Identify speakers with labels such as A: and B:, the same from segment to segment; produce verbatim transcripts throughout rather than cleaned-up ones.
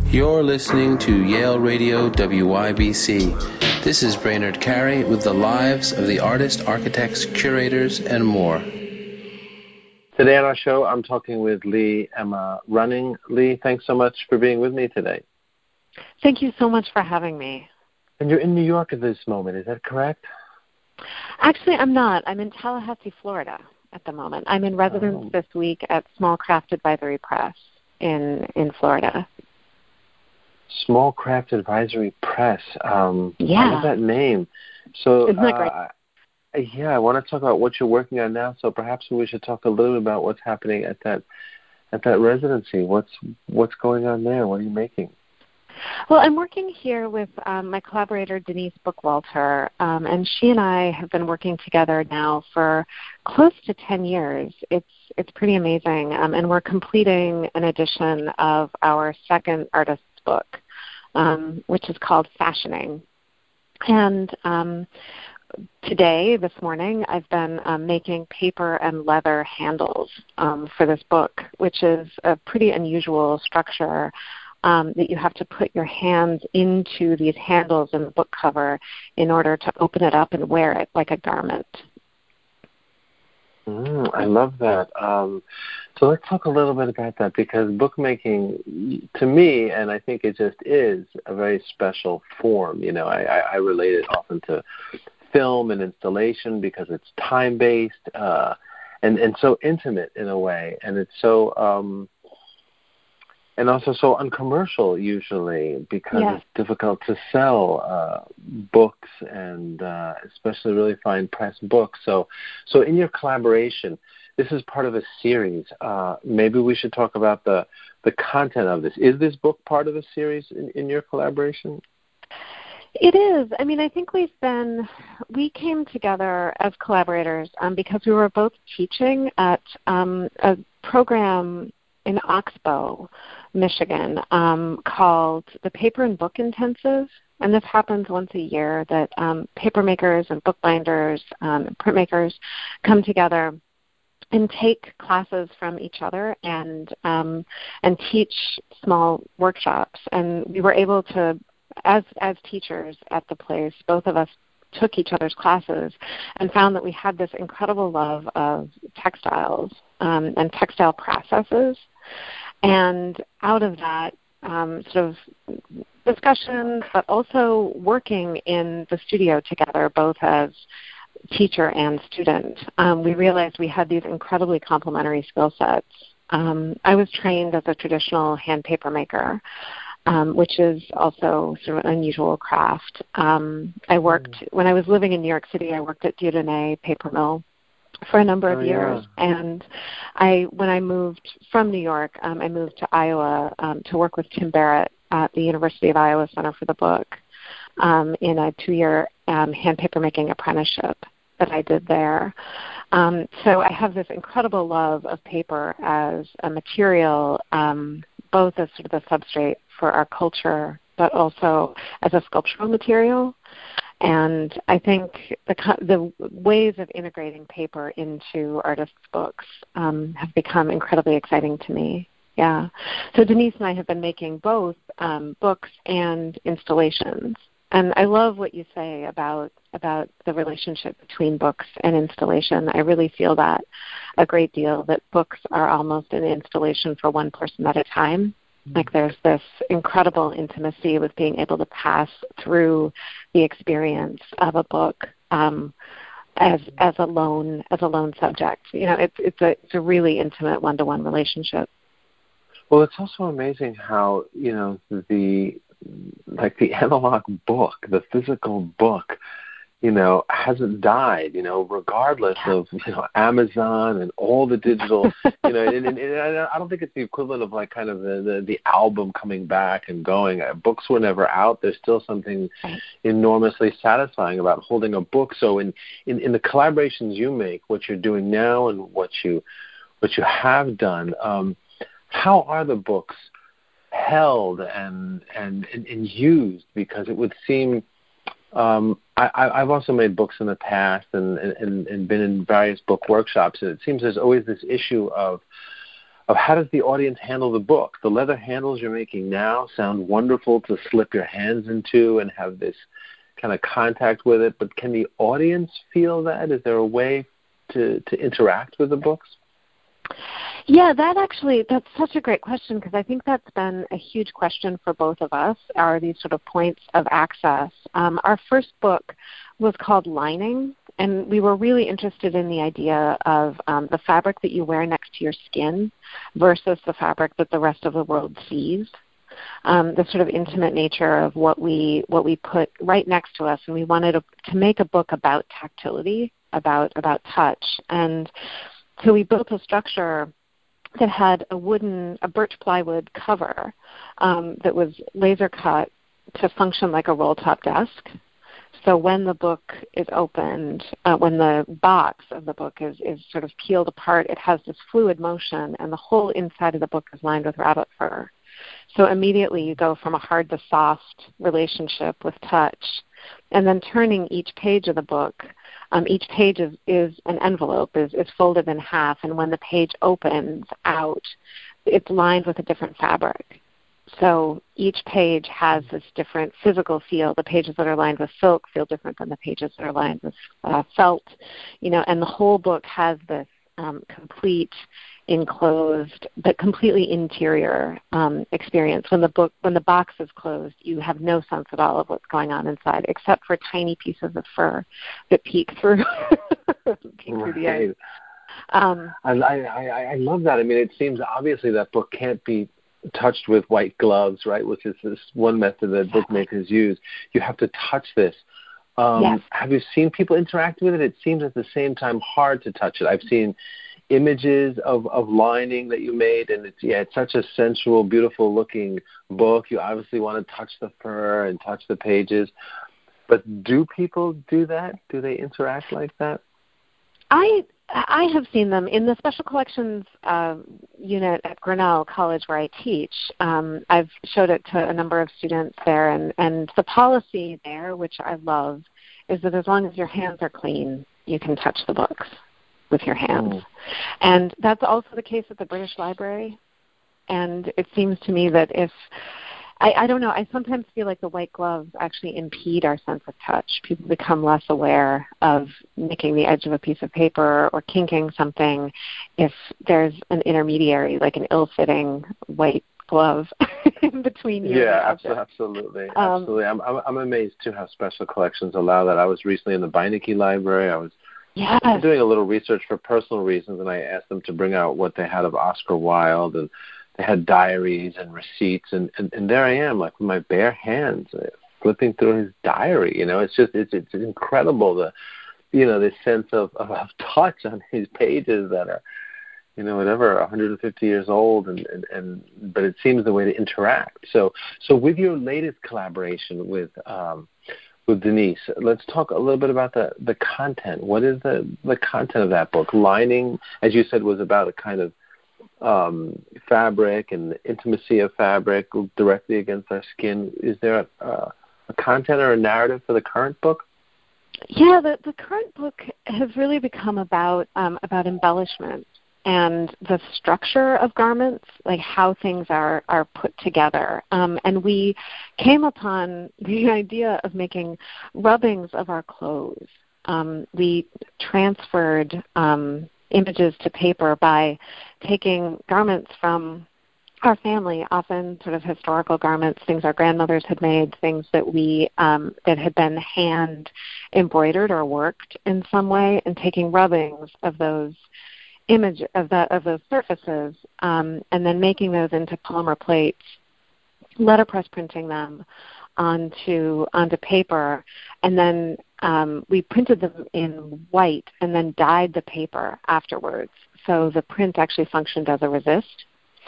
A: You're listening to Yale Radio W Y B C. This is Brainerd Carey with the lives of the artists, architects, curators, and more.
B: Today on our show, I'm talking with Lee Emma Running. Lee, thanks so much for being with me today.
C: Thank you so much for having me.
B: And you're in New York at this moment, is that correct?
C: Actually, I'm not. I'm in Tallahassee, Florida at the moment. I'm in residence oh. this week at Small Craft Advisory Press in, in Florida.
B: Small Craft Advisory Press. Um,
C: yeah.
B: I love that name. So,
C: Isn't that great?
B: Uh, yeah, I want to talk about what you're working on now, so perhaps we should talk a little bit about what's happening at that at that residency. What's what's going on there? What are you making?
C: Well, I'm working here with um, my collaborator, Denise Bookwalter, um, and she and I have been working together now for close to ten years. It's it's pretty amazing, um, and we're completing an edition of our second artist's book, um, which is called Fashioning. And um, today, this morning, I've been um, making paper and leather handles um, for this book, which is a pretty unusual structure um, that you have to put your hands into these handles in the book cover in order to open it up and wear it like a garment.
B: Mm, I love that. Um, so let's talk a little bit about that, because bookmaking, to me, and I think it just is a very special form. You know, I, I, I relate it often to film and installation because it's time-based uh, and, and so intimate in a way, and it's so um, and also so uncommercial usually because
C: yeah.
B: it's difficult to sell uh, books and uh, especially really fine press books. So, so in your collaboration, this is part of a series. Uh, maybe we should talk about the the content of this. Is this book part of a series in, in your collaboration?
C: It is. I mean, I think we've been, we came together as collaborators um, because we were both teaching at um, a program in Oxbow, Michigan, um, called the Paper and Book Intensive. And this happens once a year, that um, paper makers and bookbinders um, and printmakers come together and take classes from each other and um, and teach small workshops. And we were able to, as as teachers at the place, both of us took each other's classes and found that we had this incredible love of textiles um, and textile processes. And out of that um, sort of discussion, but also working in the studio together, both as teacher and student, um, we realized we had these incredibly complementary skill sets. Um, I was trained as a traditional hand paper maker, Um, which is also sort of an unusual craft. Um, I worked, mm. when I was living in New York City, I worked at Dieudonné Paper Mill for a number of
B: oh,
C: years.
B: Yeah.
C: And I, when I moved from New York, um, I moved to Iowa um, to work with Tim Barrett at the University of Iowa Center for the Book um, in a two-year um, hand paper making apprenticeship that I did there. Um, so I have this incredible love of paper as a material, um, both as sort of the substrate for our culture, but also as a sculptural material. And I think the the ways of integrating paper into artists' books um, have become incredibly exciting to me. Yeah. So Denise and I have been making both um, books and installations. And I love what you say about about the relationship between books and installation. I really feel that a great deal, that books are almost an installation for one person at a time. Like there's this incredible intimacy with being able to pass through the experience of a book um, as as a lone as a lone subject. You know, it's it's a it's a really intimate one-to-one relationship.
B: Well, it's also amazing how, you know, the like the analog book, the physical book, you know, hasn't died, you know, regardless of, you know, Amazon and all the digital, you know, and, and, and I don't think it's the equivalent of like kind of the, the, the album coming back and going. Books were never out. There's still something enormously satisfying about holding a book. So in, in, in the collaborations you make, what you're doing now and what you what you have done, um, how are the books held and, and, and, and used? Because it would seem Um, I, I've also made books in the past and, and, and been in various book workshops, and it seems there's always this issue of of how does the audience handle the book. The leather handles you're making now sound wonderful to slip your hands into and have this kind of contact with it, but can the audience feel that? Is there a way to, to interact with the books?
C: Yeah, that actually, that's such a great question, because I think that's been a huge question for both of us, are these sort of points of access. Um, our first book was called Lining, and we were really interested in the idea of um, the fabric that you wear next to your skin versus the fabric that the rest of the world sees. Um, the sort of intimate nature of what we what we put right next to us, and we wanted to, to make a book about tactility, about about touch, and so we built a structure that had a wooden, a birch plywood cover um, that was laser cut to function like a roll-top desk. So when the book is opened, uh, when the box of the book is, is sort of peeled apart, it has this fluid motion, and the whole inside of the book is lined with rabbit fur. So immediately you go from a hard to soft relationship with touch, and then turning each page of the book, um, each page is, is an envelope, is, is folded in half, and when the page opens out, it's lined with a different fabric. So each page has this different physical feel. The pages that are lined with silk feel different than the pages that are lined with uh, felt, you know, and the whole book has this um, complete enclosed but completely interior um, experience. When the book, when the box is closed, you have no sense at all of what's going on inside, except for tiny pieces of fur that peek through, peek
B: right.
C: through the edge. Um,
B: I, I, I love that. I mean, it seems obviously that book can't be touched with white gloves, right, which is this one method that bookmakers use. You have to touch this. Um,
C: yes.
B: Have you seen people interact with it? It seems at the same time hard to touch it. I've seen images of, of lining that you made, and it's, yeah, it's such a sensual, beautiful-looking book. You obviously want to touch the fur and touch the pages. But do people do that? Do they interact like that?
C: I I have seen them in the special collections uh, unit at Grinnell College where I teach. Um, I've showed it to a number of students there, and, and the policy there, which I love, is that as long as your hands are clean, you can touch the books with your hands. Mm. And that's also the case at the British Library. And it seems to me that if I, I don't know, I sometimes feel like the white gloves actually impede our sense of touch. People become less aware of nicking the edge of a piece of paper or kinking something if there's an intermediary, like an ill-fitting white glove in between you
B: yeah,
C: and the object.
B: absolutely.
C: Um,
B: absolutely. I'm, I'm, I'm amazed, too, how special collections allow that. I was recently in the Beinecke Library. I was
C: yes.
B: doing a little research for personal reasons, and I asked them to bring out what they had of Oscar Wilde, and they had diaries and receipts, and, and, and there I am, like with my bare hands, uh, flipping through his diary. You know, it's just it's it's incredible the, you know, this sense of, of, of touch on his pages that are, you know, whatever, one hundred fifty years old, and, and, and but it seems the way to interact. So so with your latest collaboration with um, with Denise, let's talk a little bit about the, the content. What is the the content of that book? Lining, as you said, was about a kind of Um, fabric and the intimacy of fabric directly against our skin. Is there a, a content or a narrative for the current book?
C: Yeah, the, the current book has really become about um, about embellishment and the structure of garments, like how things are, are put together. Um, and we came upon the idea of making rubbings of our clothes. Um, we transferred um, images to paper by taking garments from our family, often sort of historical garments, things our grandmothers had made, things that we um, that had been hand embroidered or worked in some way, and taking rubbings of those image of that of those surfaces, um, and then making those into polymer plates, letterpress printing them onto onto paper, and then um, we printed them in white and then dyed the paper afterwards. So the print actually functioned as a resist.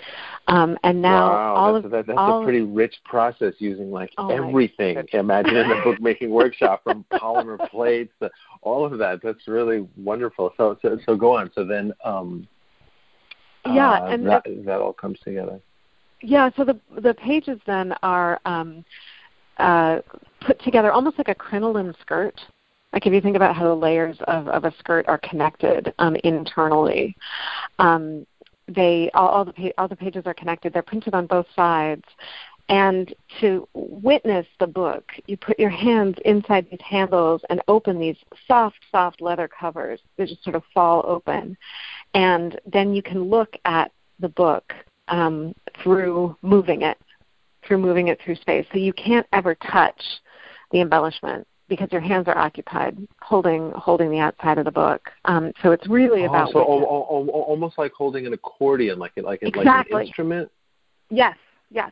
C: Um, and now
B: wow,
C: all
B: that's,
C: of
B: that, that's
C: all
B: a pretty rich process using like
C: oh
B: everything. Imagine in a bookmaking workshop, from polymer plates to all of that. That's really wonderful. So so, so go on. So then um,
C: yeah,
B: uh,
C: and
B: that,
C: it,
B: that all comes together.
C: Yeah, so the the pages then are um, uh, put together almost like a crinoline skirt. Like if you think about how the layers of, of a skirt are connected um, internally. Um, they all, all the pa- all the pages are connected. They're printed on both sides. And to witness the book, you put your hands inside these handles and open these soft, soft leather covers that just sort of fall open. And then you can look at the book um, through moving it, through moving it through space. So you can't ever touch the embellishment because your hands are occupied holding holding the outside of the book. Um, so it's really
B: oh,
C: about
B: so o- o- o- almost like holding an accordion, like, like,
C: exactly.
B: like an instrument?
C: Yes, yes.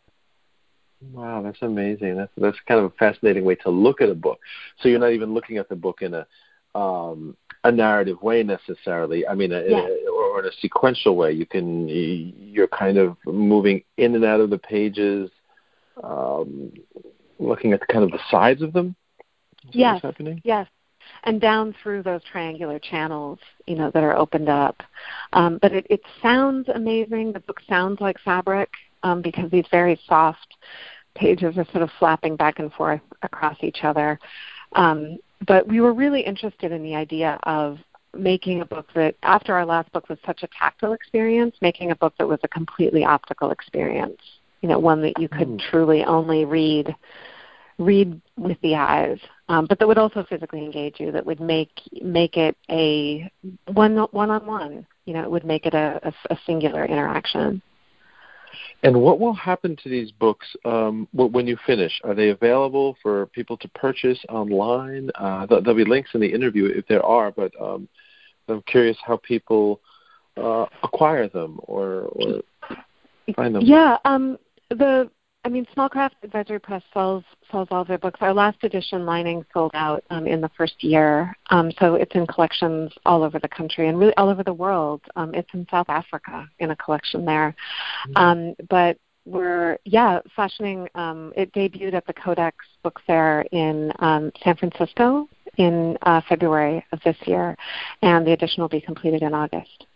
B: Wow, that's amazing. That's that's kind of a fascinating way to look at a book. So you're not even looking at the book in a um, a narrative way necessarily. I mean, a,
C: yes.
B: a, or in a sequential way. You can you're kind of moving in and out of the pages, um, looking at the, kind of the sides of them. Is
C: yes.
B: What's happening?
C: Yes. And down through those triangular channels, you know, that are opened up. Um, but it, it sounds amazing. The book sounds like fabric um, because these very soft pages are sort of flapping back and forth across each other. Um, but we were really interested in the idea of making a book that, after our last book was such a tactile experience, making a book that was a completely optical experience, you know, one that you could mm. truly only read read with the eyes, um, but that would also physically engage you, that would make make it a one, one-on-one, you know, it would make it a, a, a singular interaction.
B: And what will happen to these books um, when you finish? Are they available for people to purchase online? Uh, there'll be links in the interview if there are, but um, I'm curious how people uh, acquire them or, or find them.
C: Yeah, um, the I mean, Smallcraft Advisory Press sells sells all of their books. Our last edition lining sold out um, in the first year, um, so it's in collections all over the country and really all over the world. Um, it's in South Africa in a collection there. Mm-hmm. Um, but we're, yeah, fashioning, um, it debuted at the Codex Book Fair in um, San Francisco in uh, February of this year, and the edition will be completed in August.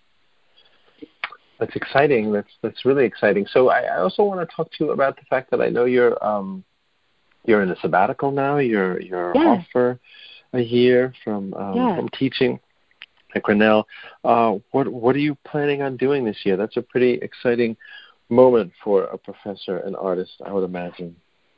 B: That's exciting. That's that's really exciting. So I, I also want to talk to you about the fact that I know you're um, you're in a sabbatical now. You're you're
C: yes.
B: off for a year from um,
C: yes.
B: from teaching at Grinnell. Uh, what what are you planning on doing this year? That's a pretty exciting moment for a professor and artist, I would imagine.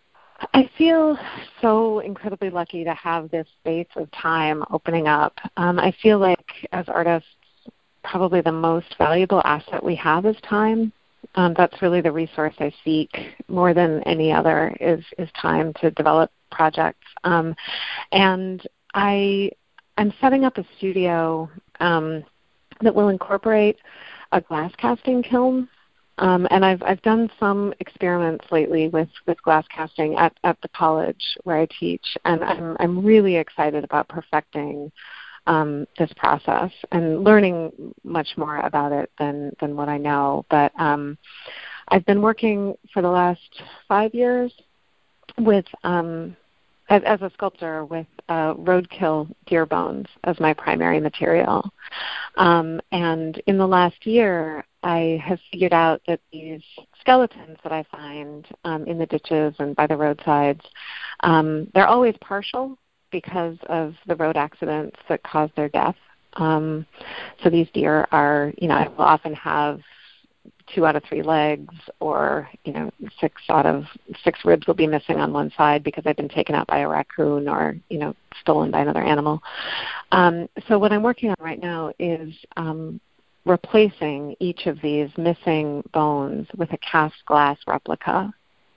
C: I feel so incredibly lucky to have this space of time opening up. Um, I feel like as artists, probably the most valuable asset we have is time. Um, that's really the resource I seek more than any other is, is time to develop projects. Um, and I, I'm setting up a studio um, that will incorporate a glass casting kiln. Um, and I've I've done some experiments lately with, with glass casting at, at the college where I teach, and I'm I'm really excited about perfecting Um, this process and learning much more about it than, than what I know. But um, I've been working for the last five years with, um, as, as a sculptor, with uh, roadkill deer bones as my primary material. Um, and in the last year, I have figured out that these skeletons that I find um, in the ditches and by the roadsides, um, they're always partial, because of the road accidents that caused their death. Um, so these deer are, you know, I will often have two out of three legs, or, you know, six out of six ribs will be missing on one side because they've been taken out by a raccoon or, you know, stolen by another animal. Um, so what I'm working on right now is um, replacing each of these missing bones with a cast glass replica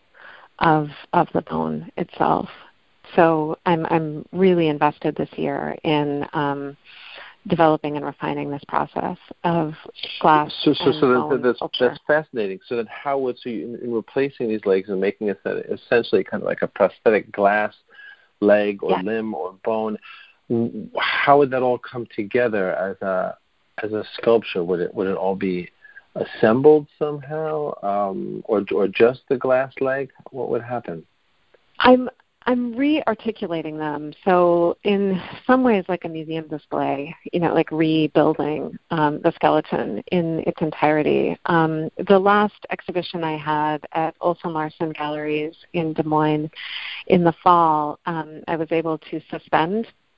C: of of the bone itself. So I'm I'm really invested this year in um, developing and refining this process of glass
B: so, so,
C: and
B: so
C: bone
B: that's,
C: sculpture.
B: That's fascinating. So then how would, so you, in, in replacing these legs and making it essentially kind of like a prosthetic glass leg or
C: yes.
B: limb or bone, how would that all come together as a as a sculpture? Would it would it all be assembled somehow, um, or or just the glass leg? What would happen?
C: I'm I'm re-articulating them. So in some ways, like a museum display, you know, like rebuilding um, the skeleton in its entirety. Um, the last exhibition I had at Olson Larson Galleries in Des Moines in the fall, um, I was able to suspend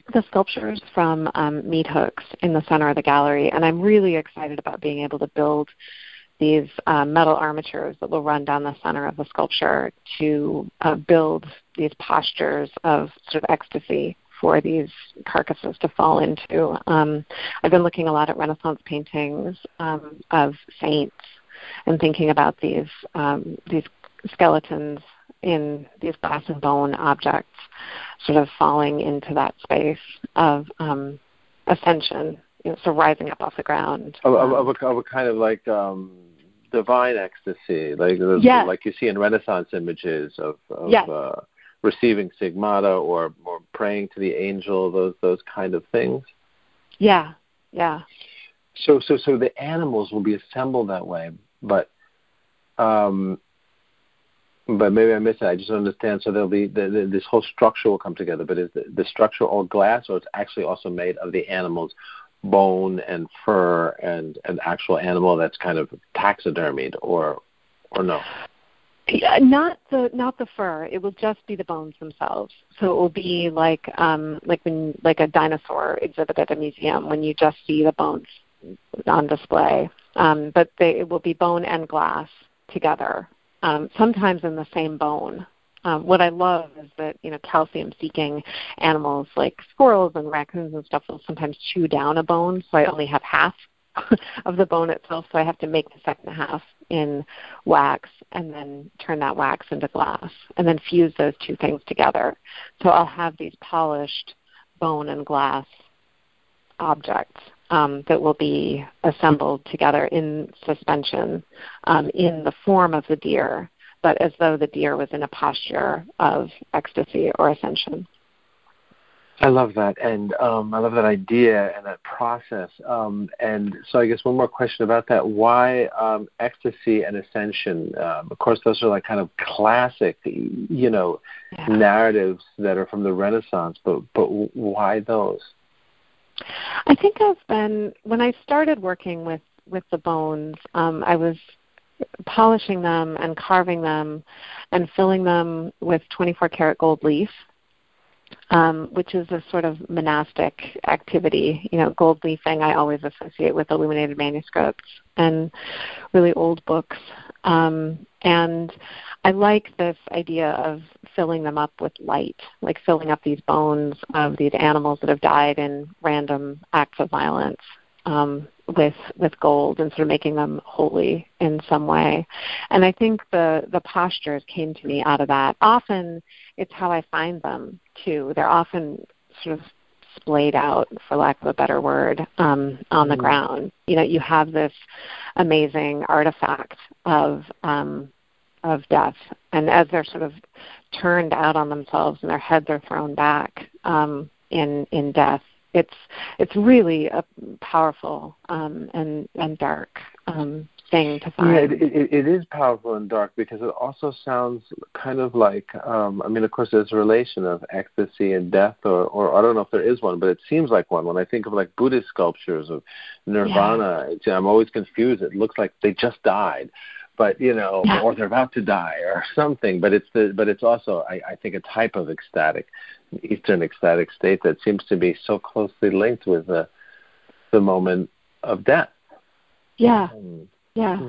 C: the sculptures from um, meat hooks in the center of the gallery, and I'm really excited about being able to build these uh, metal armatures that will run down the center of the sculpture to uh, build these postures of sort of ecstasy for these carcasses to fall into. Um, I've been looking a lot at Renaissance paintings um, of saints and thinking about these um, these skeletons in these glass and bone objects sort of falling into that space of um, ascension, you know, so rising up off the ground.
B: Of,
C: um,
B: of, a, of a kind of like um, divine ecstasy, like
C: yes.
B: like you see in Renaissance images of, of
C: yes.
B: uh, receiving stigmata or, or praying to the angel, those those kind of things.
C: Yeah, yeah.
B: So so so the animals will be assembled that way, but um, but maybe I missed it. I just don't understand. So there'll be the, the, this whole structure will come together, but is the, the structure all glass, or it's actually also made of the animal's bone and fur and an actual animal that's kind of taxidermied, or or no?
C: Yeah, not the not the fur. It will just be the bones themselves. So it will be like um, like when like a dinosaur exhibit at a museum when you just see the bones on display. Um, but they, it will be bone and glass together, um, sometimes in the same bone. Um, what I love is that, you know, calcium-seeking animals like squirrels and raccoons and stuff will sometimes chew down a bone, so I only have half of the bone itself, so I have to make the second half in wax and then turn that wax into glass and then fuse those two things together. So I'll have these polished bone and glass objects um, that will be assembled together in suspension um, in the form of the deer, but as though the deer was in a posture of ecstasy or ascension.
B: I love that, and um, I love that idea and that process. Um, and so I guess one more question about that. Why um, ecstasy and ascension? Um, of course, those are like kind of classic, you know, yeah. narratives that are from the Renaissance, but, but why those?
C: I think I've been, when I started working with, with the bones, um, I was polishing them and carving them and filling them with twenty-four karat gold leaf. Um, which is a sort of monastic activity. You know, gold leafing I always associate with illuminated manuscripts and really old books. Um, and I like this idea of filling them up with light, like filling up these bones of these animals that have died in random acts of violence um, with with gold and sort of making them holy in some way. And I think the, the postures came to me out of that. Often it's how I find them, too. They're often sort of splayed out, for lack of a better word, um, on the mm. ground. You know, you have this amazing artifact of um, of death, and as they're sort of turned out on themselves and their heads are thrown back um, in in death, it's it's really a powerful um, and and dark um, thing to find.
B: Yeah, it, it, it is powerful and dark because it also sounds kind of like, um, I mean, of course, there's a relation of ecstasy and death, or, or I don't know if there is one, but it seems like one. When I think of like Buddhist sculptures of nirvana, yeah. I'm always confused. It looks like they just died, but you know, yeah. or they're about to die or something. But it's the, but it's also, I, I think, a type of ecstatic, Eastern ecstatic state that seems to be so closely linked with the the moment of death.
C: Yeah.
B: Um,
C: Yeah.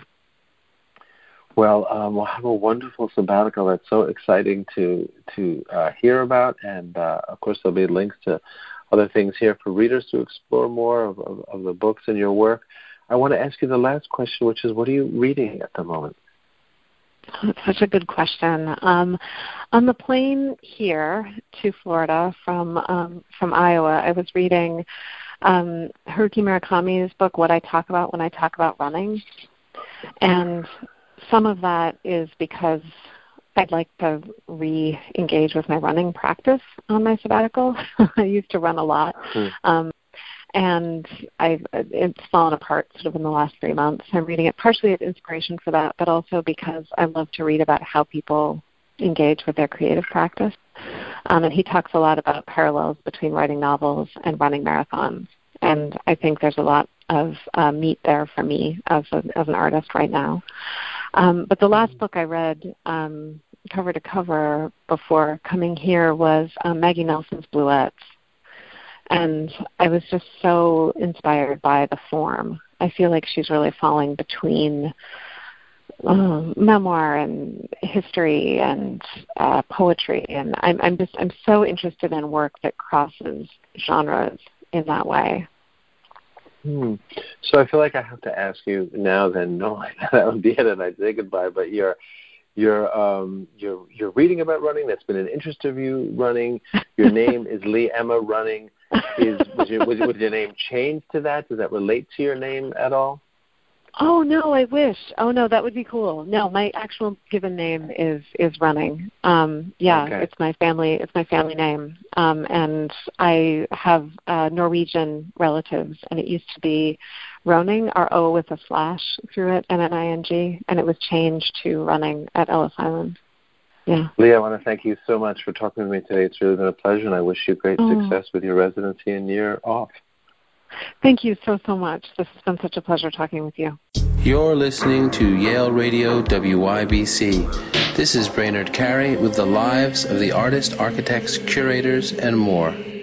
B: Well, um, we'll have a wonderful sabbatical. That's so exciting to to uh, hear about, and uh, of course there'll be links to other things here for readers to explore more of, of, of the books and your work. I want to ask you the last question, which is, what are you reading at the moment?
C: That's such a good question. Um, on the plane here to Florida from um, from Iowa, I was reading um, Haruki Murakami's book, What I Talk About When I Talk About Running. And some of that is because I'd like to re-engage with my running practice on my sabbatical. I used to run a lot. Mm-hmm. Um, and I've, it's fallen apart sort of in the last three months. I'm reading it partially as inspiration for that, but also because I love to read about how people engage with their creative practice. Um, and he talks a lot about parallels between writing novels and running marathons. And I think there's a lot of uh, meat there for me as, a, as an artist right now. Um, but the last book I read um, cover to cover before coming here was um, Maggie Nelson's Bluets. and I was just so inspired by the form. I feel like she's really falling between um, memoir and history and uh, poetry, and I'm, I'm just I'm so interested in work that crosses genres in that way.
B: Hmm. So I feel like I have to ask you now. Then no, that would be it, and I'd say goodbye. But you're you're um, you're you're reading about running. That's been an interest of you running. Your name is Lee Emma Running. Is was your, was, was your name changed to that? Does that relate to your name at all?
C: Oh no, I wish. Oh no, that would be cool. No, my actual given name is is Running. Um, yeah,
B: Okay.
C: it's my family. It's my family name, um, and I have uh, Norwegian relatives, and it used to be Roning, R O with a slash through it, and an I N G, and it was changed to Running at Ellis Island. Yeah.
B: Lee, I want to thank you so much for talking with me today. It's really been a pleasure, and I wish you great
C: oh.
B: success with your residency and year off.
C: Thank you so, so much. This has been such a pleasure talking with you.
A: You're listening to Yale Radio W Y B C. This is Brainerd Carey with the lives of the artists, architects, curators, and more.